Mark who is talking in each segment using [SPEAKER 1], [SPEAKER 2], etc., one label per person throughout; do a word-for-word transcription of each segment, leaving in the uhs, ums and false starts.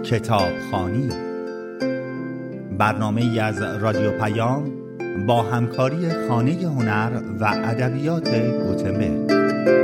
[SPEAKER 1] کتابخوانی، برنامه‌ای از رادیو پیام با همکاری خانه هنر و ادبیات گوتنبرگ.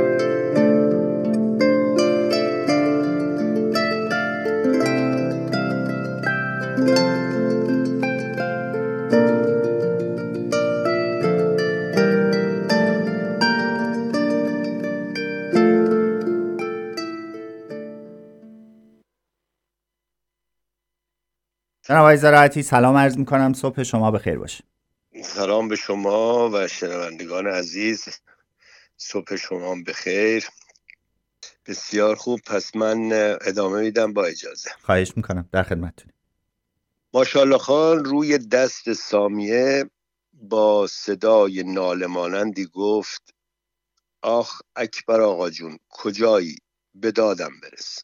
[SPEAKER 1] جناب آقای زراعتی، سلام عرض می‌کنم. صبح شما بخیر باشه.
[SPEAKER 2] سلام به شما و شنوندگان عزیز، صبح شما بخیر. بسیار خوب، پس من ادامه میدم با اجازه.
[SPEAKER 1] خواهش میکنم، در خدمتتونم.
[SPEAKER 2] ماشاءالله خان روی دست سامیه با صدای ناله مانندی گفت: آخ اکبر آقا جون، کجایی؟ به دادم برس.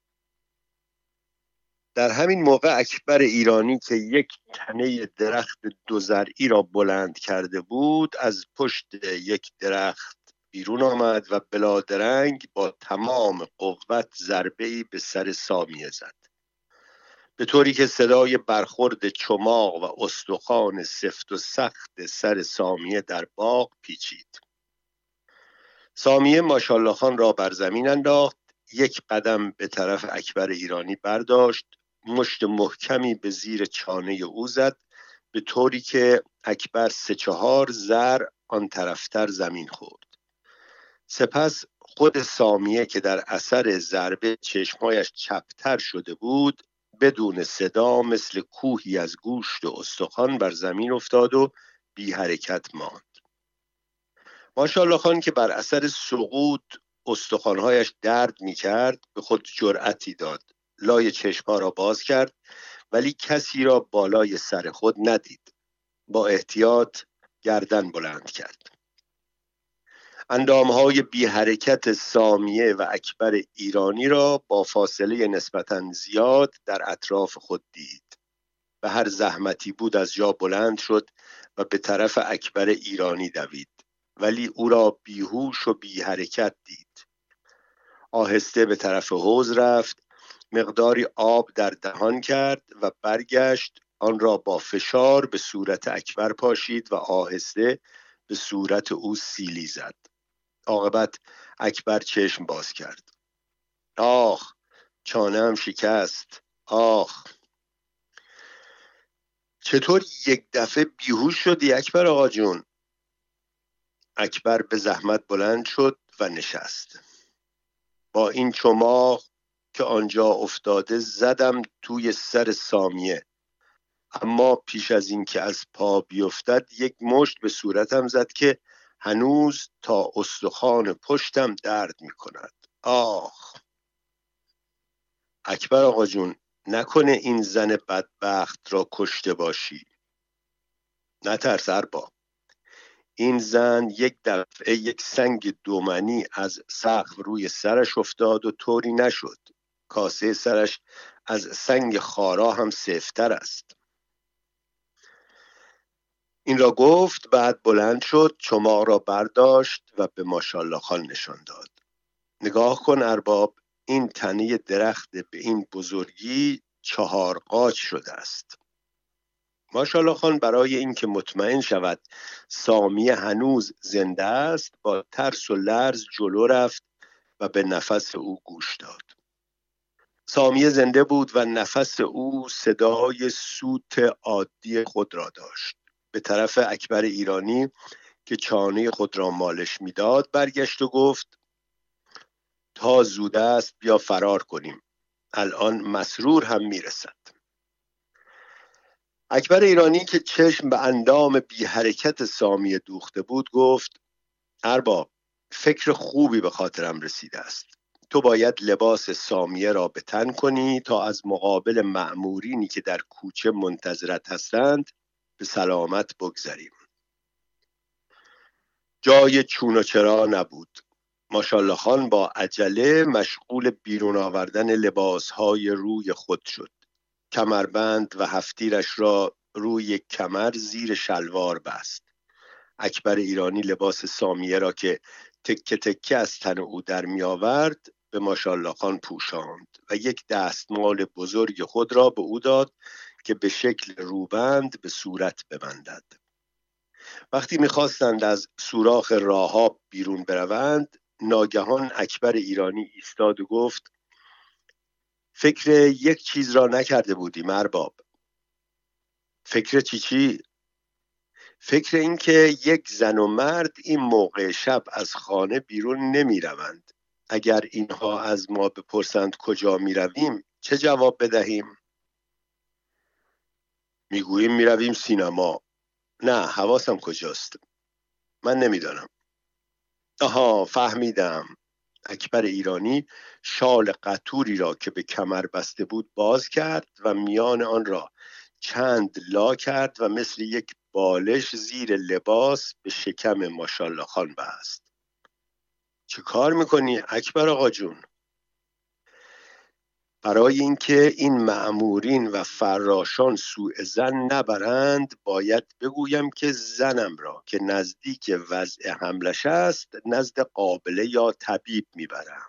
[SPEAKER 2] در همین موقع اکبر ایرانی که یک تنه درخت دو زرعی را بلند کرده بود از پشت یک درخت بیرون آمد و بلادرنگ با تمام قوت ضربه‌ای به سر سامیه زد، به طوری که صدای برخورد چماق و استخوان سفت و سخت سر سامیه در باغ پیچید. سامیه ماشاءالله خان را بر زمین انداخت، یک قدم به طرف اکبر ایرانی برداشت، مشت محکمی به زیر چانه او زد، به طوری که اکبر سه چهار زر آن طرفتر زمین خورد. سپس خود سامیه که در اثر ضربه چشمایش چپتر شده بود بدون صدا مثل کوهی از گوشت و استخوان بر زمین افتاد و بی حرکت ماند. ماشاءالله خان که بر اثر سقوط استخوانهایش درد می کرد به خود جرأتی داد، لای چشمها را باز کرد ولی کسی را بالای سر خود ندید. با احتیاط گردن بلند کرد. اندامهای بی حرکت سامیه و اکبر ایرانی را با فاصله نسبتاً زیاد در اطراف خود دید. به هر زحمتی بود از جا بلند شد و به طرف اکبر ایرانی دوید، ولی او را بیهوش و بی حرکت دید. آهسته به طرف حوض رفت، مقداری آب در دهان کرد و برگشت، آن را با فشار به صورت اکبر پاشید و آهسته به صورت او سیلی زد. عاقبت اکبر چشم باز کرد. آخ، چانه‌ام شکست. آخ. چطور یک دفعه بیهوش شدی اکبر آقا جون؟ اکبر به زحمت بلند شد و نشست. با این چماق که آنجا افتاده زدم توی سر سامیه، اما پیش از این که از پا بیفتد یک مشت به صورتم زد که هنوز تا استخوان پشتم درد می کند. آخ. اکبر آقا جون، نکنه این زن بدبخت را کشته باشی؟ نترس ارباب. این زن یک دفعه یک سنگ دومنی از سقف روی سرش افتاد و طوری نشد. کاسه سرش از سنگ خارا هم سفت‌تر است. این را گفت، بعد بلند شد، چماق را برداشت و به ماشاءالله خان نشان داد. نگاه کن ارباب، این تنه درخت به این بزرگی چهار قاچ شده است. ماشاءالله خان برای اینکه مطمئن شود سامیه هنوز زنده است با ترس و لرز جلو رفت و به نفس او گوش داد. سامیه زنده بود و نفس او صدای سوت عادی خود را داشت. به طرف اکبر ایرانی که چانه خود را مالش میداد برگشت و گفت: تا زود است، بیا فرار کنیم، الان مسرور هم میرسد. اکبر ایرانی که چشم به اندام بی حرکت سامیه دوخته بود گفت: ارباب، فکر خوبی به خاطرم رسیده است. تو باید لباس سامیه را به تن کنی تا از مقابل مأمورینی که در کوچه منتظرت هستند به سلامت بگذریم. جای چون و چرا نبود. ماشاءالله خان با عجله مشغول بیرون آوردن لباسهای روی خود شد. کمربند و هفتیرش را روی کمر زیر شلوار بست. اکبر ایرانی لباس سامیه را که تکه تکه از تن او در می آورد به ماشاءالله خان پوشاند و یک دستمال بزرگ خود را به او داد که به شکل روبند به صورت ببندد. وقتی می‌خواستند از سوراخ راهاب بیرون بروند، ناگهان اکبر ایرانی ایستاد و گفت: فکر یک چیز را نکرده بودیم ارباب. فکر چی چی؟ فکر این که یک زن و مرد این موقع شب از خانه بیرون نمی روند. اگر اینها از ما بپرسند کجا می رویم چه جواب بدهیم؟ می گوییم می رویم سینما. نه، حواسم کجاست؟ من نمیدانم. آها، فهمیدم. اکبر ایرانی شال قطوری را که به کمر بسته بود باز کرد و میان آن را چند لا کرد و مثل یک بالش زیر لباس به شکم ماشاءالله خان بست. چه کار میکنی اکبر آقا جون؟ برای اینکه این مأمورین و فراشان سوء ظن نبرند باید بگویم که زنم را که نزدیک وضع حملش است نزد قابله یا طبیب میبرم.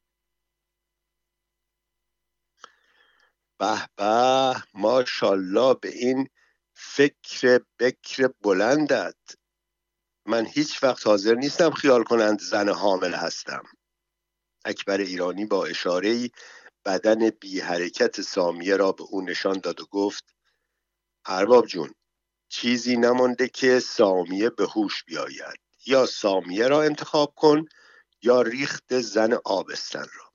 [SPEAKER 2] به به، ماشاءالله به این فکر بکر بلندت. من هیچ وقت حاضر نیستم خیال کنند زن حامل هستم. اکبر ایرانی با اشاره‌ای بدن بی حرکت سامیه را به او نشان داد و گفت: ارباب جون، چیزی نمانده که سامیه به هوش بیاید. یا سامیه را انتخاب کن یا ریخت زن آبستن را.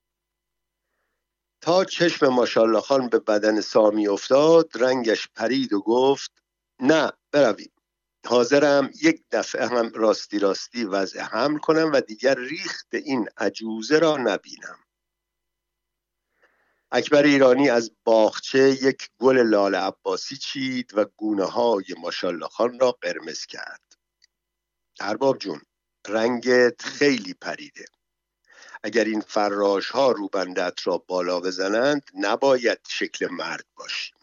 [SPEAKER 2] تا چشم ماشاءالله خان به بدن سامی افتاد رنگش پرید و گفت: نه، برویم. حاضرم یک دفعه هم راستی راستی وضع حمل کنم و دیگر ریخت این عجوزه را نبینم. اکبر ایرانی از باغچه یک گل لال عباسی چید و گونه های ماشاءالله خان را قرمز کرد. ارباب جون، رنگت خیلی پریده. اگر این فراش ها روبندت را بالا بزنند نباید شکل مرد باشی.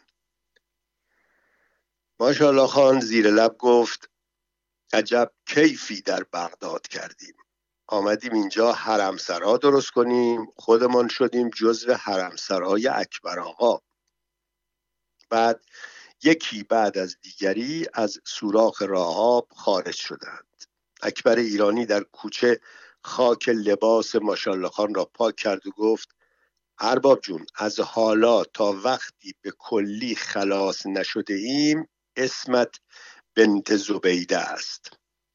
[SPEAKER 2] ماشاءالله خان زیر لب گفت: عجب کیفی در بغداد کردیم. آمدیم اینجا حرمسرا درست کنیم، خودمان شدیم جزو حرمسرای اکبر آقا. بعد یکی بعد از دیگری از سوراخ راهاب خارج شدند. اکبر ایرانی در کوچه خاک لباس ماشاءالله خان را پاک کرد و گفت: ارباب جون، از حالا تا وقتی به کلی خلاص نشده ایم اسمت بنت زبیده است.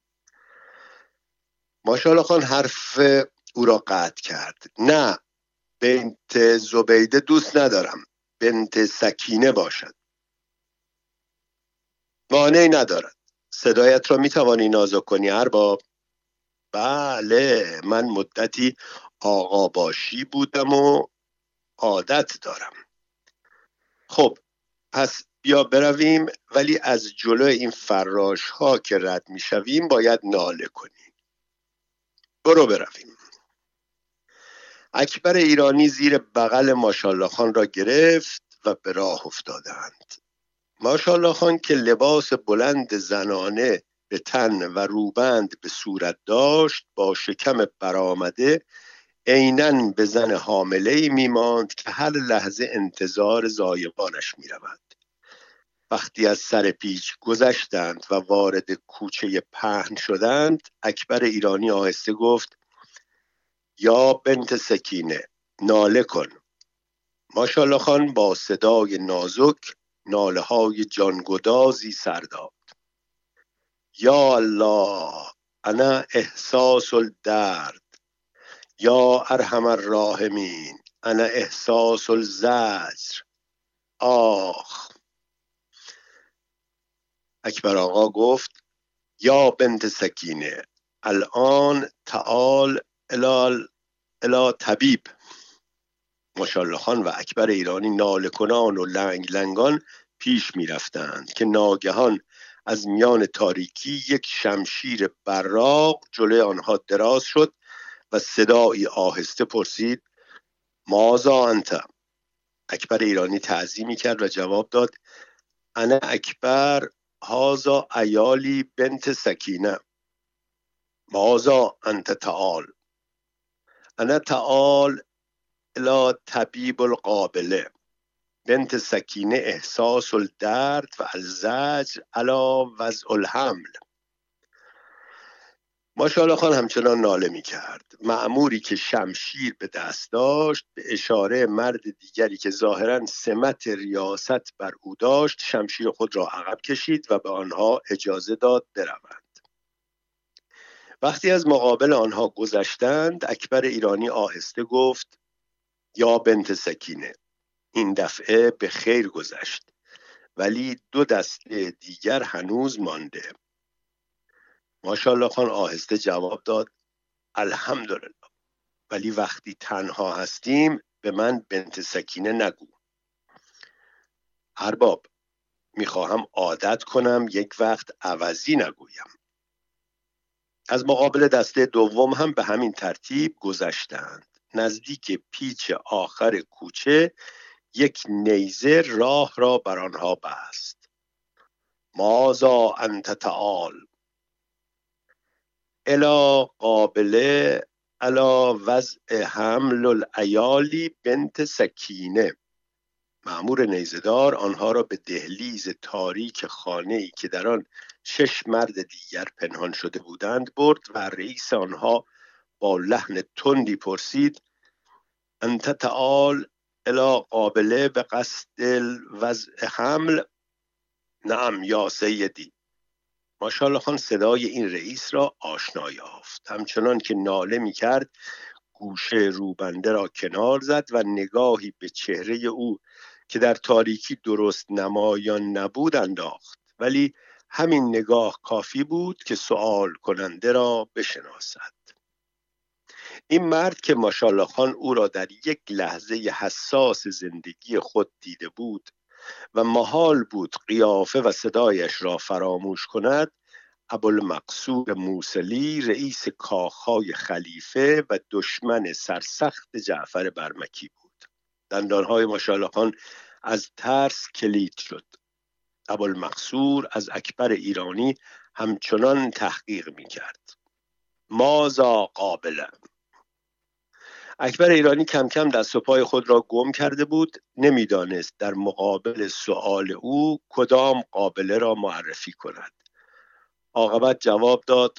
[SPEAKER 2] ماشاءالله خان حرف او را قطع کرد: نه، بنت زبیده دوست ندارم، بنت سکینه باشد. مانعی ندارد. صدایت را میتوانی نازک کنی ارباب؟ بله، من مدتی آقا باشی بودم و عادت دارم. خب پس بیا برویم، ولی از جلو این فراش ها که رد میشویم باید ناله کنیم. برو برویم. اکبر ایرانی زیر بغل ماشاءالله خان را گرفت و به راه افتادند. ماشاءالله خان که لباس بلند زنانه به تن و روبند به صورت داشت با شکم برآمده عیناً به زن حامله‌ای میماند که هر لحظه انتظار زایمانش میرود. وقتی از سر پیچ گذشتند و وارد کوچه پهن شدند اکبر ایرانی آهسته گفت: یا بنت سکینه، ناله کن. ماشاءالله خان با صدای نازک ناله های جانگدازی سر داد: یا الله، انا احساس الدرد، یا ارحم الراحمین، انا احساس الزجر. آخ. اکبر آقا گفت: یا بنت سکینه، الان تعال الال الا طبیب. ماشاءالله خان و اکبر ایرانی ناله کنان و لنگ لنگان پیش می رفتند که ناگهان از میان تاریکی یک شمشیر براق جلوی آنها دراز شد و صدایی آهسته پرسید: ماذا انت؟ اکبر ایرانی تعظیمی کرد و جواب داد: انا اکبر، هذا عیالی بنت سکینه. ماذا انت تعال؟ انا تعال الی طبیب القابله بنت سکینه احساس الدرد و الزجر علی وضع الحمل. ماشاءالله خان همچنان ناله می کرد. مأموری که شمشیر به دست داشت به اشاره مرد دیگری که ظاهراً سمت ریاست بر او داشت شمشیر خود را عقب کشید و به آنها اجازه داد بروند. وقتی از مقابل آنها گذشتند اکبر ایرانی آهسته گفت یا بنت سکینه، این دفعه به خیر گذشت، ولی دو دسته دیگر هنوز مانده. ماشاءالله خان آهسته جواب داد الحمدلله، ولی وقتی تنها هستیم به من بنت سکینه نگو. ارباب، میخواهم عادت کنم یک وقت عوضی نگویم. از مقابل دسته دوم هم به همین ترتیب گذشتند. نزدیک پیچ آخر کوچه یک نیزه راه را بر آنها بست. مازا انت تعال الی قابله علی وضع حمل العیالی بنت سکینه. مأمور نیزه‌دار آنها را به دهلیز تاریک خانه‌ای که در آن شش مرد دیگر پنهان شده بودند برد و رئیس آنها با لحن تندی پرسید انت تعال الی قابله به قصد وضع حمل؟ نعم یا سیدی. ماشاءالله خان صدای این رئیس را آشنا یافت. همچنان که ناله می کرد گوشه روبنده را کنار زد و نگاهی به چهره او که در تاریکی درست نمایان نبود انداخت، ولی همین نگاه کافی بود که سؤال کننده را بشناسد. این مرد که ماشاءالله خان او را در یک لحظه حساس زندگی خود دیده بود و محال بود قیافه و صدایش را فراموش کند، ابوالمقصور موصلی رئیس کاخهای خلیفه و دشمن سرسخت جعفر برمکی بود. دندانهای ماشاءالله خان از ترس کلید شد. ابوالمقصور از اکبر ایرانی همچنان تحقیق می کرد. مازا قابله. اکبر ایرانی کم کم دست و پای خود را گم کرده بود. نمیدانست در مقابل سؤال او کدام قابله را معرفی کند. عاقبت جواب داد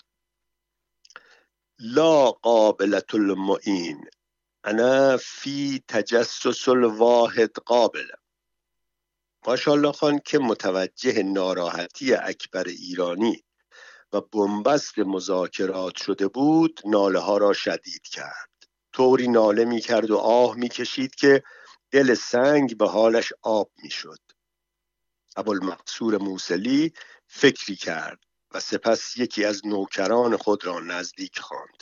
[SPEAKER 2] لا قابلة المعین انا فی تجسس الواحد قابله. ماشاءالله خان که متوجه ناراحتی اکبر ایرانی و بنبست مذاکرات شده بود ناله ها را شدید کرد. طوری ناله می کرد و آه می کشید که دل سنگ به حالش آب می شد. ابوالمقصور موصلی فکری کرد و سپس یکی از نوکران خود را نزدیک خواند.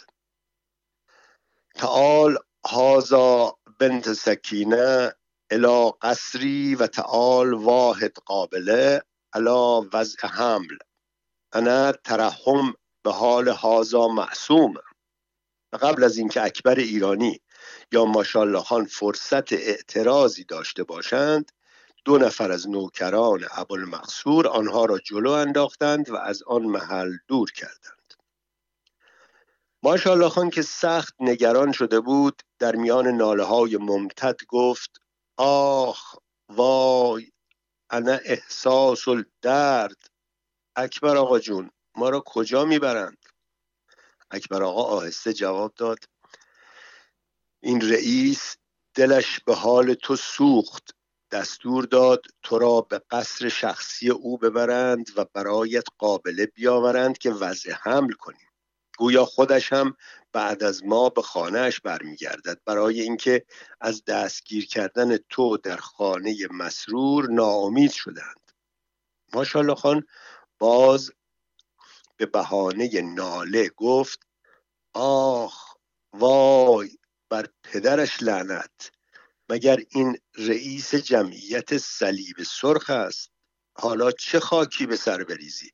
[SPEAKER 2] تعال هازا بنت سکینه الی قصری و تعال واحد قابله الی وضع حمل. انا ترحم به حال هازا معصوم. و قبل از اینکه اکبر ایرانی یا ماشاءالله خان فرصت اعتراضی داشته باشند دو نفر از نوکران ابوالمقصور آنها را جلو انداختند و از آن محل دور کردند. ماشاءالله خان که سخت نگران شده بود در میان ناله های ممتد گفت آخ وای انا احساس الدرد. اکبر آقا جون ما را کجا میبرند؟ اکبر آقا آهسته جواب داد این رئیس دلش به حال تو سوخت، دستور داد تو را به قصر شخصی او ببرند و برایت قابله بیاورند که وضع حمل کنی. گویا خودش هم بعد از ما به خانهش برمیگردد برای اینکه از دستگیر کردن تو در خانه مسرور ناامید شدند. ماشاءالله خان باز به بهانه ناله گفت آخ وای بر پدرش لعنت، مگر این رئیس جمعیت صلیب سرخ است؟ حالا چه خاکی به سر بریزی؟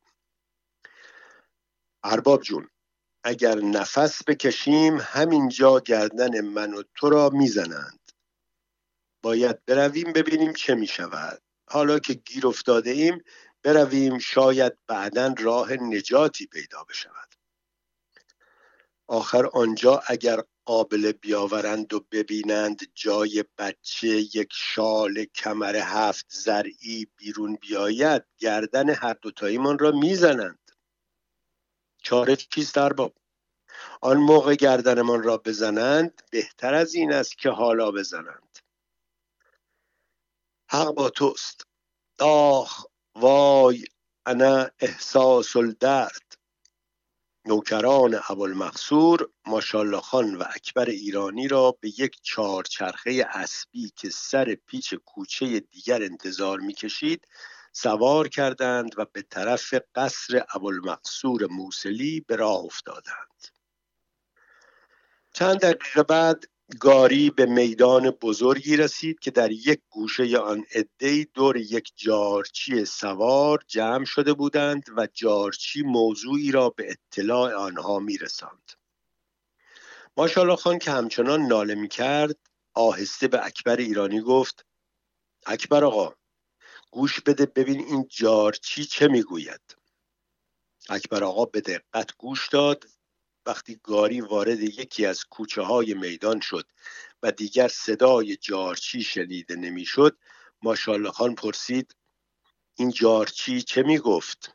[SPEAKER 2] ارباب جون اگر نفس بکشیم همینجا گردن من و تو را میزنند. باید برویم ببینیم چه میشود. حالا که گیر افتاده ایم برویم شاید بعداً راه نجاتی پیدا بشود. آخر آنجا اگر قابل بیاورند و ببینند جای بچه یک شال کمر هفت زرعی بیرون بیاید، گردن هر دوتاییمان را میزنند. چاره چیست ارباب؟ آن موقع گردنمان را بزنند بهتر از این است که حالا بزنند. حق با توست. آخ وای انا احساس الدرد. نوکران ابوالمقصور ماشاءالله خان و اکبر ایرانی را به یک چهارچرخه اسبی که سر پیچ کوچه دیگر انتظار می‌کشید سوار کردند و به طرف قصر ابوالمقصور موصلی به راه افتادند. چند دقیقه بعد گاری به میدان بزرگی رسید که در یک گوشه آن عده‌ای دور یک جارچی سوار جمع شده بودند و جارچی موضوعی را به اطلاع آنها می‌رساند. ماشاءالله خان که همچنان ناله می‌کرد آهسته به اکبر ایرانی گفت: اکبر آقا، گوش بده ببین این جارچی چه میگوید. اکبر آقا به دقت گوش داد. وقتی گاری وارد یکی از کوچه های میدان شد و دیگر صدای جارچی شنیده نمیشد، ماشاءالله خان پرسید: این جارچی چه می گفت؟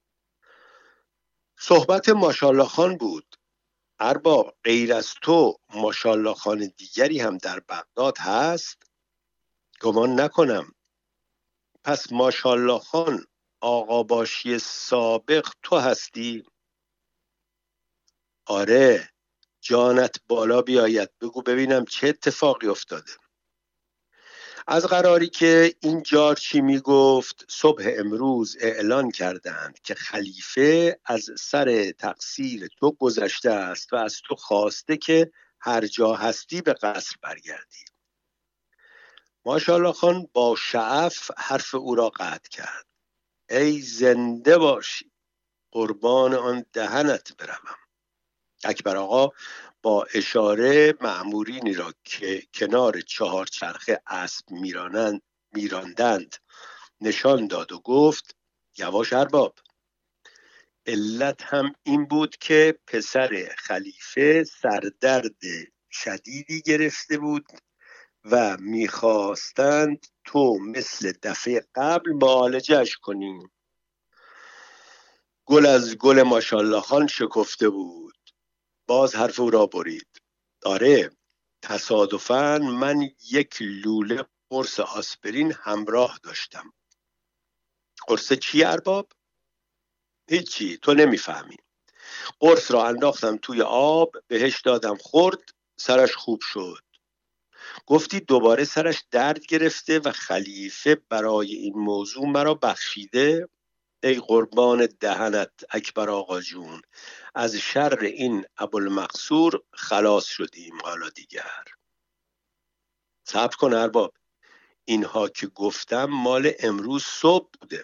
[SPEAKER 2] صحبت ماشاءالله خان بود: ارباب، غیر از تو ماشاءالله خان دیگری هم در بغداد هست؟ گمان نکنم. پس ماشاءالله خان آقا باشی سابق تو هستی؟ آره، جانت بالا بیاید، بگو ببینم چه اتفاقی افتاده. از قراری که این جارچی می گفت صبح امروز اعلان کردند که خلیفه از سر تقصیر تو گذشته است و از تو خواسته که هر جا هستی به قصر برگردی. ماشاءالله خان با شعف حرف او را قطع کرد: ای زنده باشی، قربان آن دهنت بروم. اکبر آقا با اشاره مأمورینی را که کنار چهار چرخه اسب میرانند میراندند نشان داد و گفت: یواش ارباب. علت هم این بود که پسر خلیفه سردرد شدیدی گرفته بود و میخواستند تو مثل دفعه قبل معالجهش کنی. گل از گل ماشاءالله خان شکفته بود. باز حرف او را برید: آره، تصادفاً من یک لوله قرص آسپرین همراه داشتم. قرص چی ارباب؟ هیچی، تو نمیفهمی. قرص را انداختم توی آب، بهش دادم خورد، سرش خوب شد. گفتی دوباره سرش درد گرفته و خلیفه برای این موضوع مرا بخشیده؟ ای قربان دهنت اکبر آقا جون، از شر این ابوالمقصور خلاص شدیم. حالا دیگر صبر کن ارباب، اینها که گفتم مال امروز صبح بوده.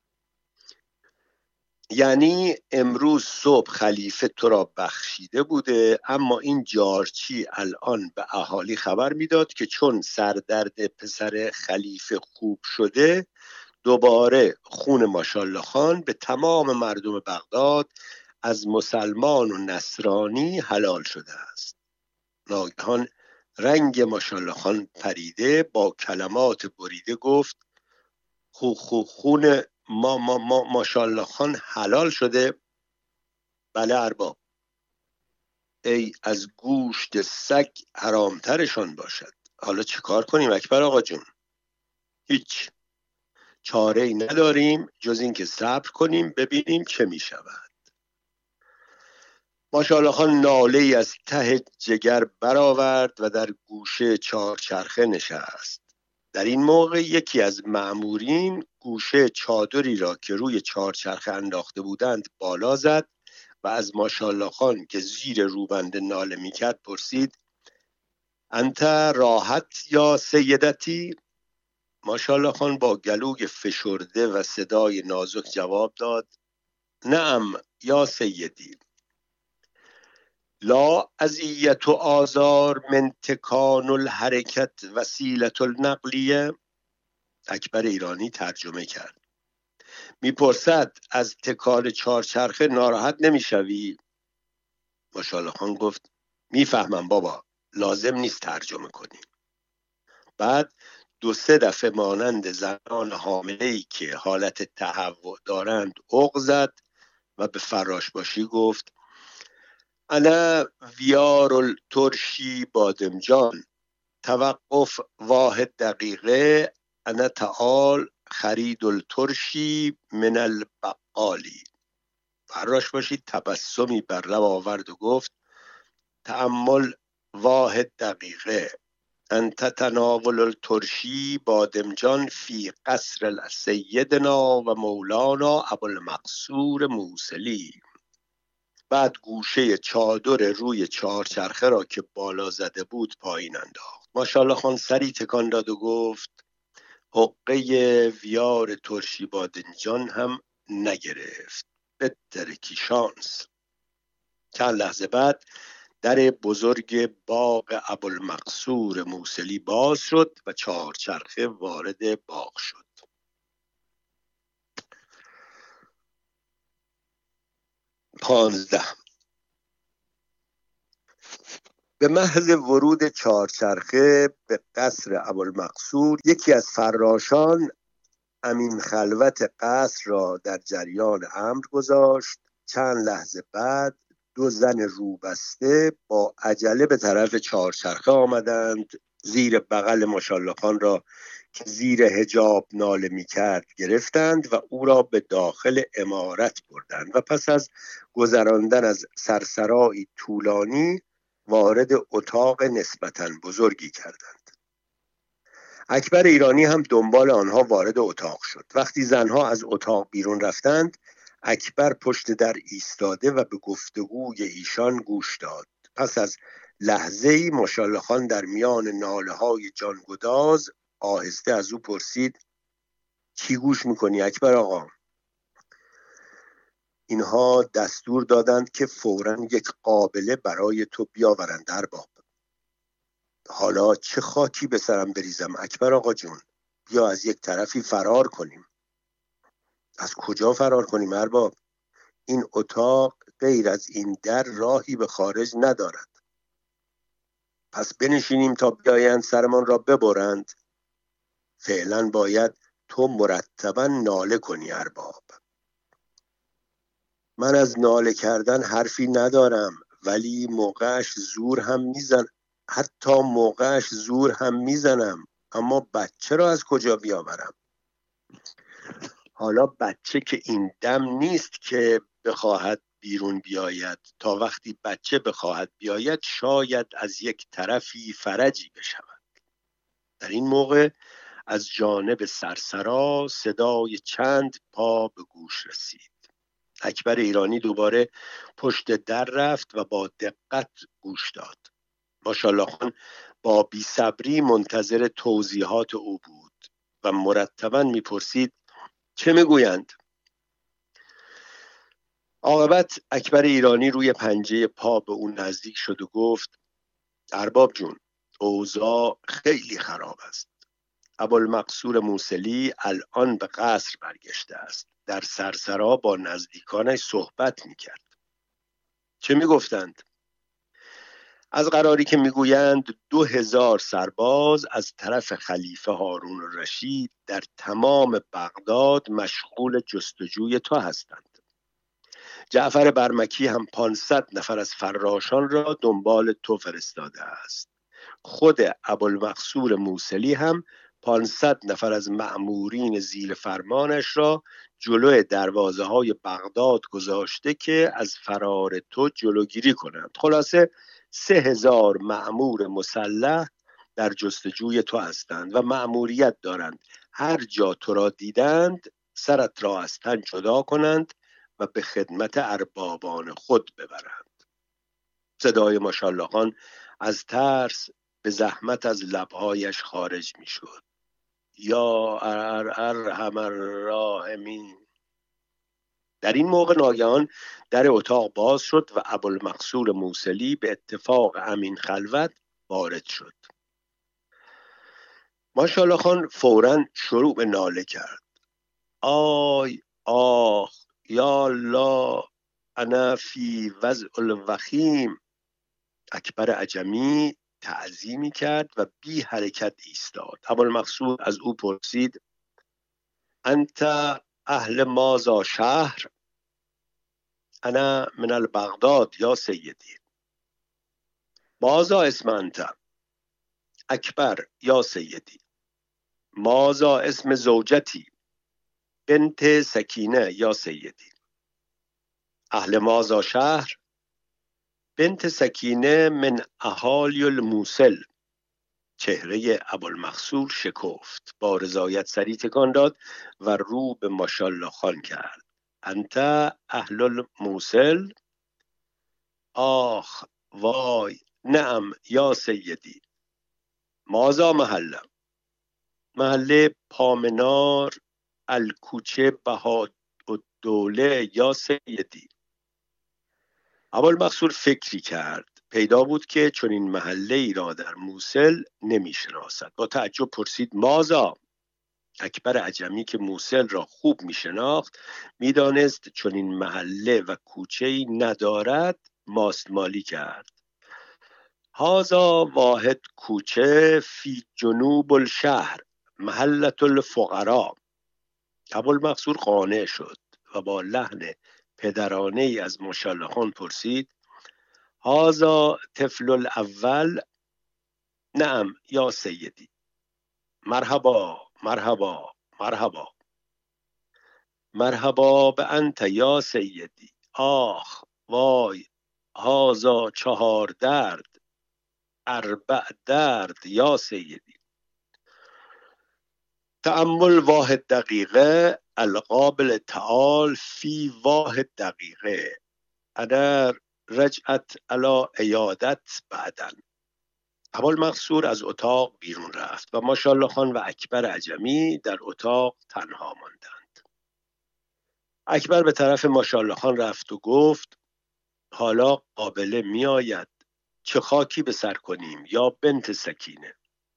[SPEAKER 2] یعنی امروز صبح خلیفه تو را بخشیده بوده، اما این جارچی الان به اهالی خبر میداد که چون سردرد پسر خلیفه خوب شده دوباره خون ماشاءالله خان به تمام مردم بغداد از مسلمان و نصرانی حلال شده است. ناگهان رنگ ماشاءالله خان پریده با کلمات بریده گفت: خو خو خون ما ما ما ماشاءالله خان حلال شده؟ بله ارباب. ای از گوشت سگ حرامترشان باشد. حالا چه کار کنیم اکبر آقا جون؟ هیچ چاره ای نداریم جز این که صبر کنیم ببینیم چه می شود. ماشاءالله خان ناله ای از ته جگر برآورد و در گوشه چهارچرخه نشست. در این موقع یکی از مأمورین گوشه چادری را که روی چهارچرخه انداخته بودند بالا زد و از ماشاءالله خان که زیر روبنده ناله میکرد پرسید: انت راحت یا سیدتی؟ ماشاءالله خان با گلوی فشرده و صدای نازک جواب داد: نعم یا سیدی. لا اذیت و آزار من تکان الحرکت وسیلة النقلیه. اکبر ایرانی ترجمه کرد. میپرسد از تکان چهارچرخه ناراحت نمیشوی؟ ماشاءالله خان گفت میفهمم بابا، لازم نیست ترجمه کنی. بعد دو سه دفعه مانند زنان حامله‌ای که حالت تهوع دارند اوق زد و به فراش باشی گفت انا ویار الترشی بادمجان، توقف واحد دقیقه، انا تعال خرید الترشی من البقالی. فراش باشی تبسمی بر لب آورد و گفت تأمل واحد دقیقه، انت تناول الترشی بادمجان فی قصر سیدنا و مولانا ابوالمقصور موصلی. بعد گوشه چادر روی چهارچرخه را که بالا زده بود پایین انداخت. ماشاءالله خان سری تکان داد و گفت حقه ویار ترشی بادمجان هم نگرفت، بترکی شانس. چند لحظه بعد در بزرگ باغ ابوالمقصور موصلی باز شد و چهارچرخه وارد باغ شد. پانزده. به محض ورود چهارچرخه به قصر ابوالمقصور، یکی از فراشان امین خلوت قصر را در جریان امر گذاشت. چند لحظه بعد دو زن روبسته با عجله به طرف چهارچرخه آمدند، زیر بغل ماشاءالله خان را که زیر حجاب ناله می کرد گرفتند و او را به داخل عمارت بردند و پس از گذراندن از سرسرایی طولانی وارد اتاق نسبتاً بزرگی کردند. اکبر ایرانی هم دنبال آنها وارد اتاق شد. وقتی زنها از اتاق بیرون رفتند، اکبر پشت در ایستاده و به گفتگوی ایشان گوش داد. پس از لحظه‌ای ماشاءالله خان در میان ناله‌های جانگداز آهسته از او پرسید کی گوش میکنی اکبر آقا؟ اینها دستور دادند که فوراً یک قابله برای تو بیاورند ارباب. حالا چه خاکی به سرم بریزم اکبر آقا جون؟ بیا از یک طرفی فرار کنیم. از کجا فرار کنیم ارباب؟ این اتاق غیر از این در راهی به خارج ندارد. پس بنشینیم تا بیایند سرمان را ببرند. فعلا باید تو مرتبا ناله کنی ارباب. من از ناله کردن حرفی ندارم، ولی موقعش زور هم میزن حتی موقعش زور هم میزنم، اما بچه را از کجا بیاورم؟ حالا بچه که این دم نیست که بخواهد بیرون بیاید. تا وقتی بچه بخواهد بیاید شاید از یک طرفی فرجی بشود. در این موقع از جانب سرسرا صدای چند پا به گوش رسید. اکبر ایرانی دوباره پشت در رفت و با دقت گوش داد. ماشاءالله خان با بی‌صبری منتظر توضیحات او بود و مرتباً میپرسید چه میگویند؟ عاقبت اکبر ایرانی روی پنجه پا به اون نزدیک شد و گفت ارباب جون، اوضاع خیلی خراب است. ابوالمقصور موصلی الان به قصر برگشته است. در سرسرا با نزدیکانش صحبت میکرد. چه میگفتند؟ از قراری که میگویند دو هزار سرباز از طرف خلیفه هارون الرشید در تمام بغداد مشغول جستجوی تو هستند. جعفر برمکی هم پانصد نفر از فراشان را دنبال تو فرستاده است. خود ابوالمقصور موصلی هم پانصد نفر از مأمورین زیر فرمانش را جلوی دروازه های بغداد گذاشته که از فرار تو جلوگیری کنند. خلاصه سه هزار مأمور مسلح در جستجوی تو هستند و مأموریت دارند هر جا تو را دیدند سرت را از تن جدا کنند و به خدمت اربابان خود ببرند. صدای ماشاءالله خان از ترس به زحمت از لبهایش خارج می شد. یا ارحم الراحمین. در این موقع ناگهان در اتاق باز شد و ابوالمقصور موصلی به اتفاق امین خلوت وارد شد. ماشاءالله خان فوراً شروع به ناله کرد. آی آخ یا الله، انا فی وضع الوخیم. اکبر عجمی تعظیمی کرد و بی حرکت ایستاد. ابوالمقصود از او پرسید انت اهل ماذا شهر؟ انا من البغداد یا سیدی. ماذا اسم انت؟ اکبر یا سیدی. ماذا اسم زوجتی؟ بنت سکینه یا سیدی. اهل ماذا شهر؟ بنت سکینه من اهالی الموصل. چهره ابوالمقصود شکفت، با رضایت سری تکان داد و رو به ماشاءالله خان کرد. انت اهل الموصل؟ آخ وای نعم یا سیدی. ماذا محله؟ محله پامنار الکوچه بهادالدوله یا سیدی. ابوالمقصود فکری کرد. پیدا بود که چون این محله ای را در موصل نمی شناسد. با تعجب پرسید ماذا؟ اکبر عجمی که موصل را خوب می شناخت می دانست چون این محله و کوچه ای ندارد ماستمالی کرد. هذا واحد کوچه فی جنوب الشهر محلة الفقراء. ابوالمقصود قانع شد و با لحن پدرانه ای از ماشاءالله خان پرسید هذا طفل الاول؟ نعم یا سیدی. مرحبا مرحبا مرحبا. مرحبا به انت یا سیدی. آخ وای هذا چهار درد اربع درد یا سیدی. تأمل واحد دقیقه القابل تعال فی واحد دقیقه. انا رجعت علی عیادت بعدن. ابوالمقصود از اتاق بیرون رفت و ماشاءالله خان و اکبر عجمی در اتاق تنها ماندند. اکبر به طرف ماشاءالله خان رفت و گفت حالا قابله می آید، چه خاکی به سر کنیم یا بنت سکینه؟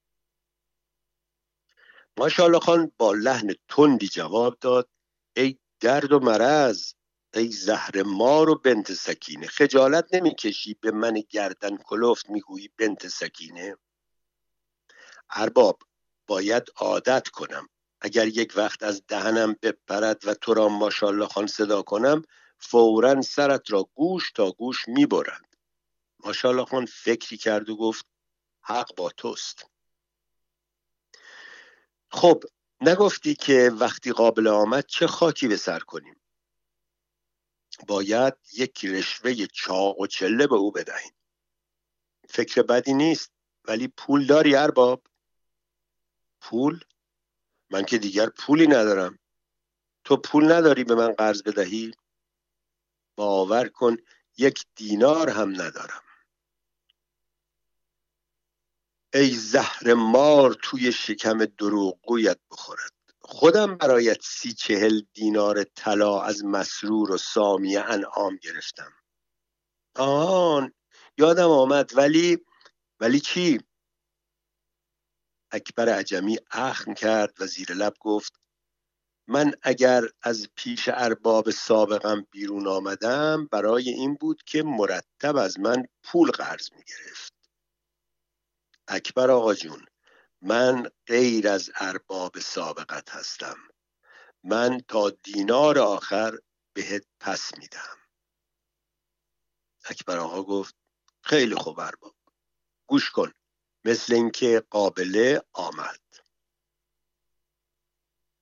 [SPEAKER 2] ماشاءالله خان با لحن تندی جواب داد ای درد و مرض، ای زهر مار و بنت سکینه، خجالت نمی کشی به من گردن کلفت می گویی بنت سکینه؟ ارباب باید عادت کنم، اگر یک وقت از دهنم بپرد و تو را ماشاءالله خان صدا کنم فوراً سرت را گوش تا گوش می برند. ماشاءالله خان فکری کرد و گفت حق با توست. خب نگفتی که وقتی قابل آمد چه خاکی به سر کنیم؟ باید یک رشوه چاق و چله به او بدهیم. فکر بدی نیست، ولی پول داری ارباب؟ پول؟ من که دیگر پولی ندارم. تو پول نداری به من قرض بدهی؟ باور کن یک دینار هم ندارم. ای زهر مار توی شکم دروغگویت بخورد. خودم برایت سی چهل دینار طلا از مسرور و سامی انعام گرفتم. آن یادم آمد، ولی ولی چی؟ اکبر عجمی اخم کرد و زیر لب گفت من اگر از پیش ارباب سابقم بیرون آمدم برای این بود که مرتب از من پول قرض می گرفت. اکبر آقا جون، من غیر از ارباب سابقت هستم. من تا دینار آخر بهت پس میدم. اکبر آقا گفت خیلی خوب ارباب، گوش کن، مثل اینکه قابله آمد.